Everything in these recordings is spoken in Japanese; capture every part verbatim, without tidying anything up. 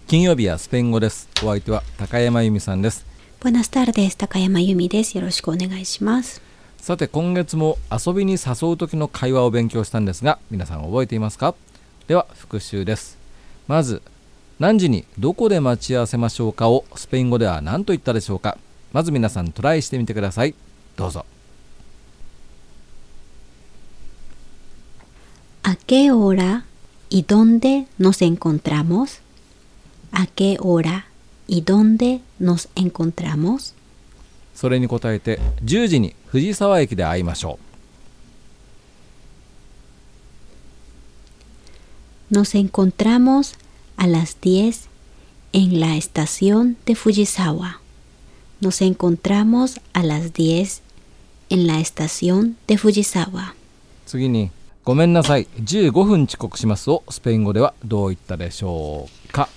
金曜日はスペイン語です。お相手は高山由美さんです。 Buenas tardes、高山由美です。よろしくお願いします。 さて今月も遊びに誘う時の会話を勉強したんですが、皆さん覚えていますか？では復習です。まず何時にどこで待ち合わせましょうかをスペイン語では何と言ったでしょうか。まず皆さんトライしてみてください。どうぞ。 ¿A qué hora y dónde nos encontramos? ¿A qué hora y dónde nos encontramos? それに答えてじゅうじに藤沢駅で会いましょう。Nos encontramos a las diez en la estación de Fujisawa. Nos encontramos a las diez en la estación de Fujisawa. 次にごめんなさいじゅうごふん遅刻しますをスペイン語ではどう言ったでしょうか。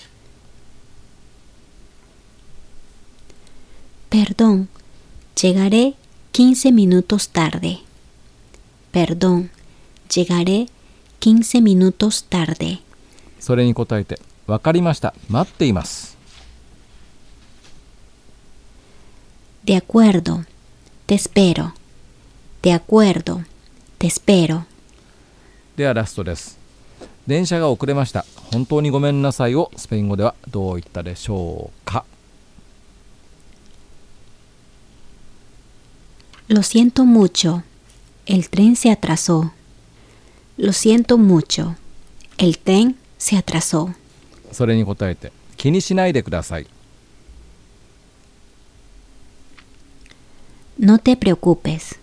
Perdón, llegaré quince minutos tarde. Perdón, llegaré quince minutos tarde. それに答えてわかりました待っています。 De acuerdo, te espero. De acuerdo, te espero. ではラストです。電車が遅れました本当にごめんなさいをスペイン語ではどう言ったでしょうか。 Lo siento mucho, el tren se atrasó. Lo siento mucho, el tren se atrasó. それに答えて気にしないでください。 No te preocupes.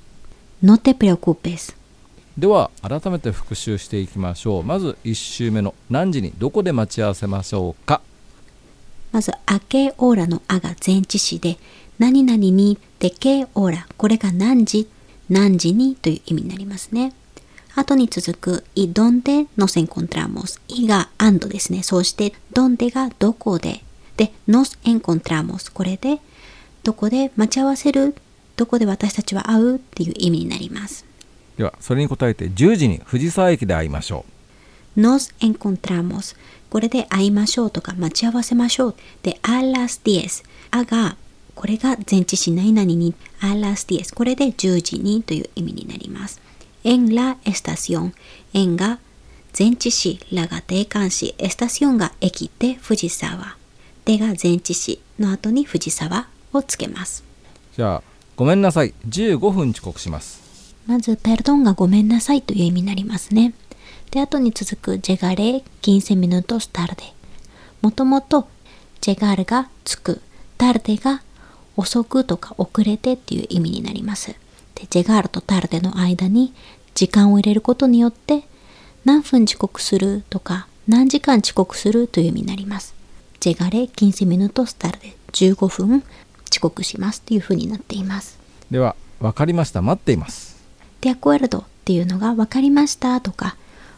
No te preocupes. では改めて復習していきましょう。まずいち週目の何時にどこで待ち合わせましょうか。 まずあけオーラのあが前置詞で何々にでけオーラこれが何時何時にという意味になりますね。後に続くいどんでnos encontramosいが and ですね。そしてどんでがどこでで nos encontramos これでどこで待ち合わせるどこで私たちは会うっていう意味になります。 ではそれに答えてじゅうじに藤沢駅で会いましょう。Nos encontramos これで会いましょうとか待ち合わせましょうで a las diez あがこれが前置詞何々に a las diez これでじゅうじにという意味になります。en la estación en が前置詞らが定冠詞エスタションが駅で藤沢でが前置詞の後に藤沢をつけます。 う。じゃあごめんなさいじゅうごふん遅刻します。 まずペルドンがごめんなさいという意味になりますね。で後に続く llegaré quince minutos tarde もともと llegar がつく tarde が遅くとか遅れてっていう意味になります。で llegar と tarde の間に時間を入れることによって何分遅刻するとか何時間遅刻するという意味になります。llegaré quince minutos tarde じゅうごふん遅刻しますというふうになっています。 ではわかりました待っています。 でアクエルドっていうのが分かりましたとか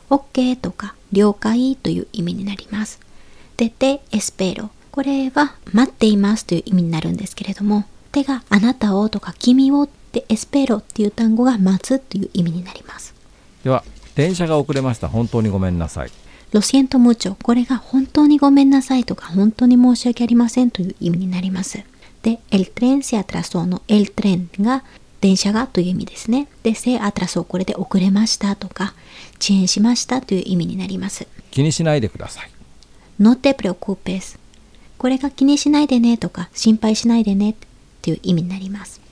OK とか了解という意味になります。で、te espero これは待っていますという意味になるんですけれども、てがあなたをとか君をで espero っていう単語が待つという意味になります。 では電車が遅れました本当にごめんなさい。 Lo siento mucho これが本当にごめんなさいとか本当に申し訳ありませんという意味になります。で、el tren se atrasó の el tren が電車がという意味ですね。で、se atrasó これで遅れましたとか遅延しましたという意味になります。 気にしないでください。 No te preocupes これが気にしないでねとか心配しないでねという意味になります。